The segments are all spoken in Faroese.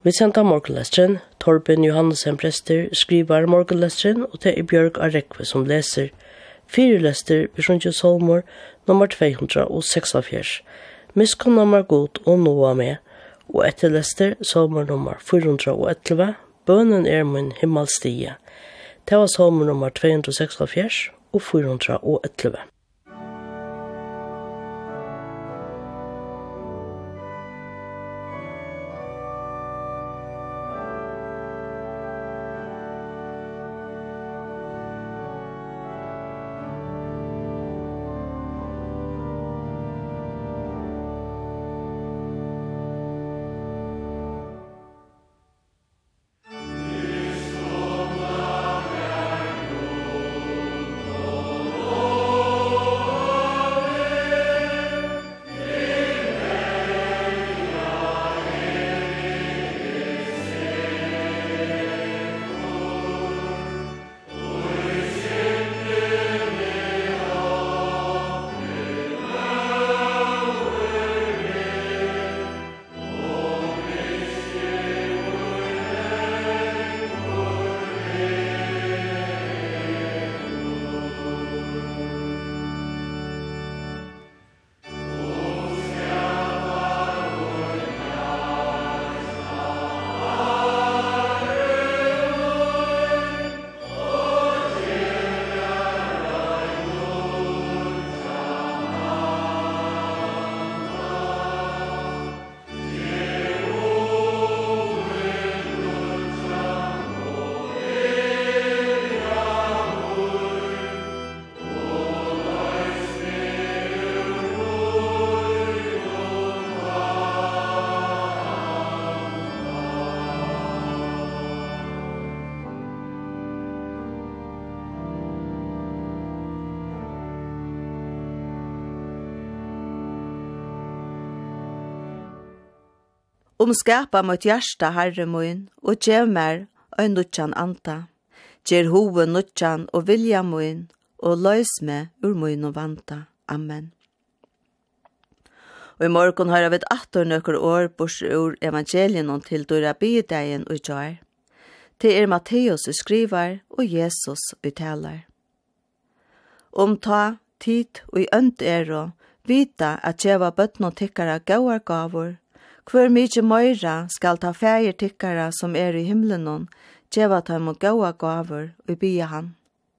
Vi sendte morgenlesteren, Torben Johansen prester, skriver morgenlesteren, og det Bjørg Arekve som leser. 4 lester, vi skjønner Solmor, nummer 246. Miskunn nummer god og noe med, og etter lester, Solmor nummer 411, bønnen min himmelstige. Det var Solmor nummer 246 og 411. Skapa mot hjärsta, Herre mun, og gjev mer ein nutjan anta. Gjer hoven nutjan og vilja mun, og løys me ur mun og vanta. Amen. Og i morgon har jeg vidt 18 nøkker år bors ur evangelien til døra bydegen og jar. Det Matteus skriver, og Jesus uttaler. Ta tid og i ønt vita at djeva bøtten og tikkara gauar gavur, Hvor mykje møyra skal ta fægir tykkara som i himlenon, djeva ta mot gaua gaver og bya han.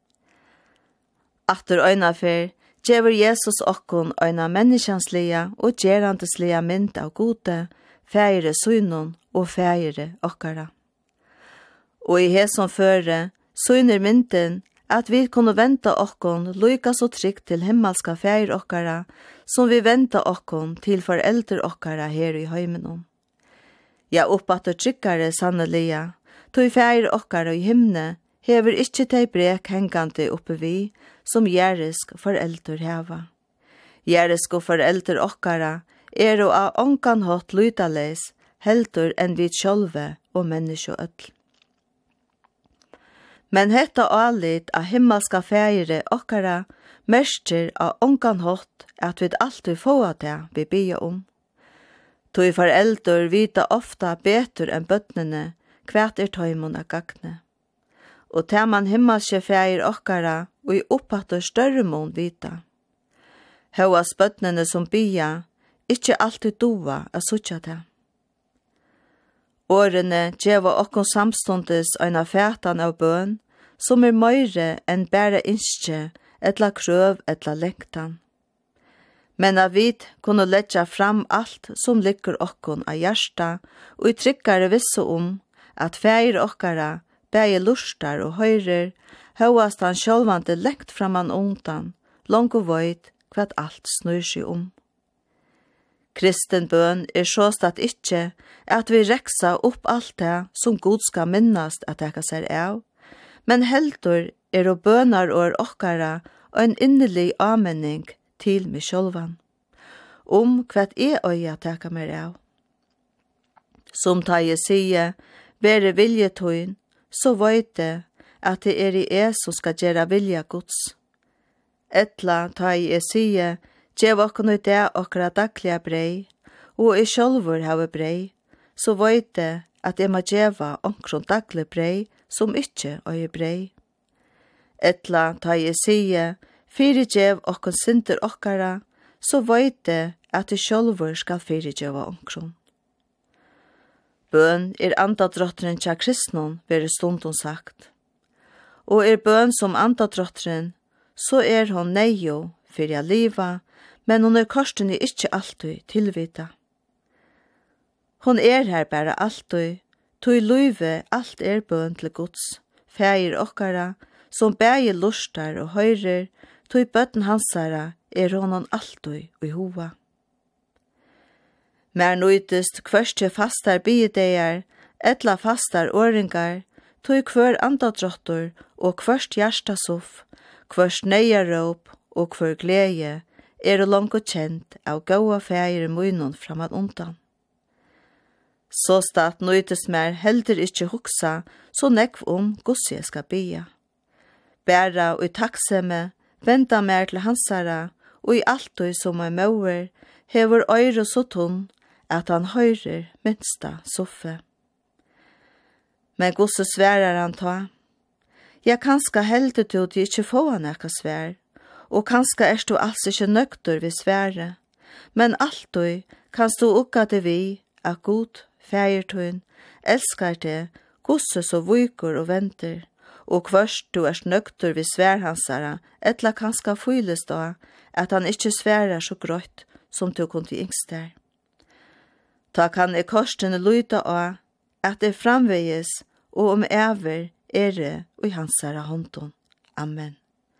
Atter øyna fyr, djever Jesus okkon øyna menneskjanslia og gjerandeslia mynd av gode, fægire synon og fægire okkara. Og i hesom føre, syner mynden at vi kunne venta okkon lykka så trygt til himmelska fægir okkara, som vi venta okkon til forelder okkara her i heimenon. Ja, oppatter tryggare sannelia, tog fægir okkara i himne, hever ikkje tei brek hengande oppe vi, som jærisk forelder heva. Jærisk og forelder okkara og av onkan hatt lytaleis, heldur enn vi sjølve og menneskjøøll. Men hetta alit av himmelska fægire okkara merker av onkan hatt at vi alltid få det vi bia Tog forelder vita ofta betur enn bøtnene kvært tøymon av gagne. Og til man himmelske fægir okkara og i opphattur større mån vita. Høas bøtnene som bia, ikkje alltid doa a suttja det. Årene djeva okkon samstundes øyna fætan av bøn, som møyre enn bæra innskje, etla krøv, etla lengtan. Men av vid kunne letja fram alt som ligger okkon av hjärsta, og i tryggare visse at fægir okkara, bæge lustar og høyrer, høyast han sjølvande lengt framan undan, langt og vøyd hva alt snur seg Kristen bøn sjåstad ikkje at vi reksa opp alt det som God skal minnast at eka seg av, men heldur og bønar år okkara og en innelig amening til meg sjølvan, hva øya teka mer av. Som ta jeg sige, bere viljetøyn, så veit det at det i som skal gjøre vilja Guds. Etla ta jeg sige, gjev okkon det okkara daglige brei, og i sjølvor hava brei, så veit det at jeg må djeva omkron daglig brei som ikkje og brei. Etla ta jeg sige, fyrir djev okkon sinter okkara, så veit det at det sjálfur skal fyrir djeva omkron. Bøn andadrottren tja kristnon, veri stundon sagt. Og bøn som andadrottren, så hon neio fyrir a liva, men hon korsten ikkje alltid tilvita. Hon her bara alltid, tog luive alt bøn til Guds, feir okkara, som bægir lustar og høyrer, tog bøtten hansara honon alltid i hova. Mer nøytest kvørste fastar biedegar, etla fastar åringar, tog kvør andadrottor og kvørst hjertasoff, kvørst neiaråp og kvør glede, langt kjent av gaua feir munnen framad undan. Så stat nøytest mer heldur ikkje huksa, så nekv gossi jeg skal bia. Bæra og takksemme, venda mer til hansara, og i alt som mauer, hever øyre så tunn, at han høyrer minsta soffe. Men gosse sværar han ta. Ja, kanska heldur du at ikkje få han ekka svær, og kanska du alls ikkje nøgtur vi svære, men alltid kanst du ukka det vi, at god feirtun, elskar det, gosse så vuikur og venter, og kvørst du nøgtur vi sværhansara, etla kanska fyles da, at han ikkje sværar så grøtt som du kunde yngst der. Ta kan korsene luita av at det framveges og ever det og i hansara håndon. Amen.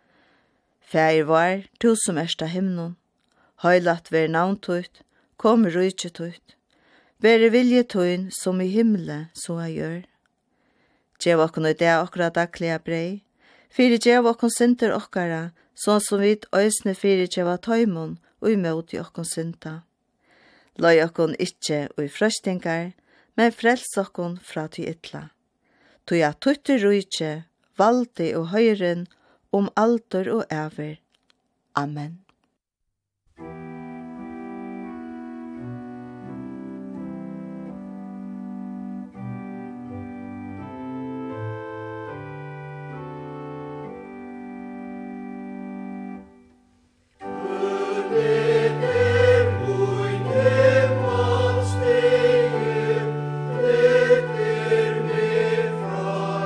Fær var, du som av himnon, høylat ver navntøyt, kom rujtjetøyt, ver vilje tøyn som i himle så jeg gjør. Gjev okkon i det okra daglige brei, fyrir gjev okkon sinter okkara, sånn som vidt øysne fyrir gjev tøymon og i møte okkon sinta. Løy okkon ikkje og i frøstingar, men frels okkon fra ty ytla. Tøy at tutter rujtje, valdi og høyren, alder og ever. Amen.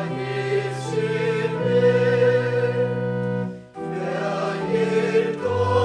Go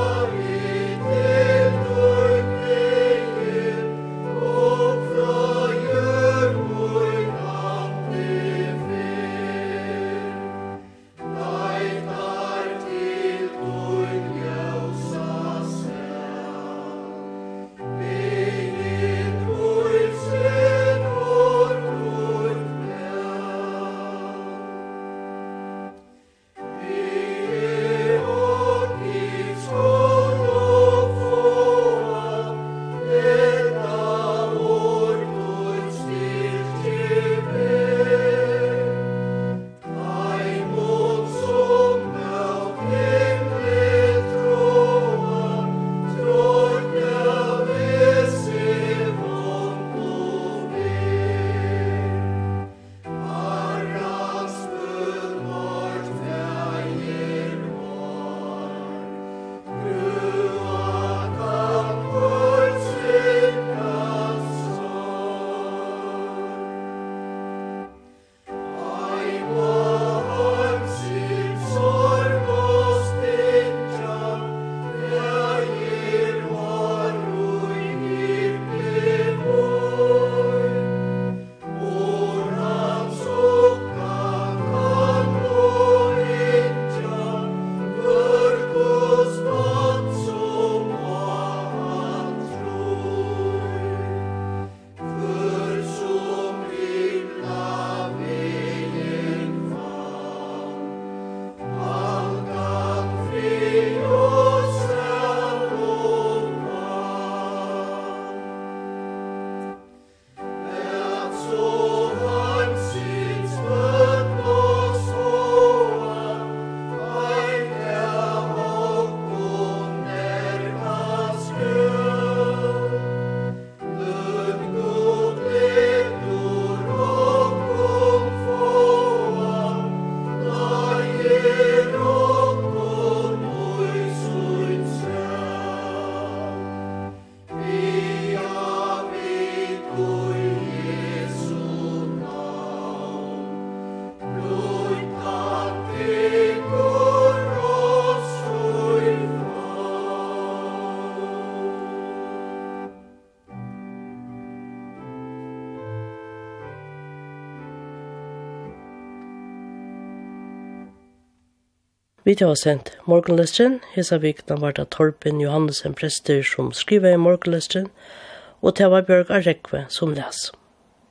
Vi tar sendt morgenlesteren. Hesa vikna var det Torben Johannesen prester som skriver i morgenlesteren, og det var Bjørg Arrekve som les.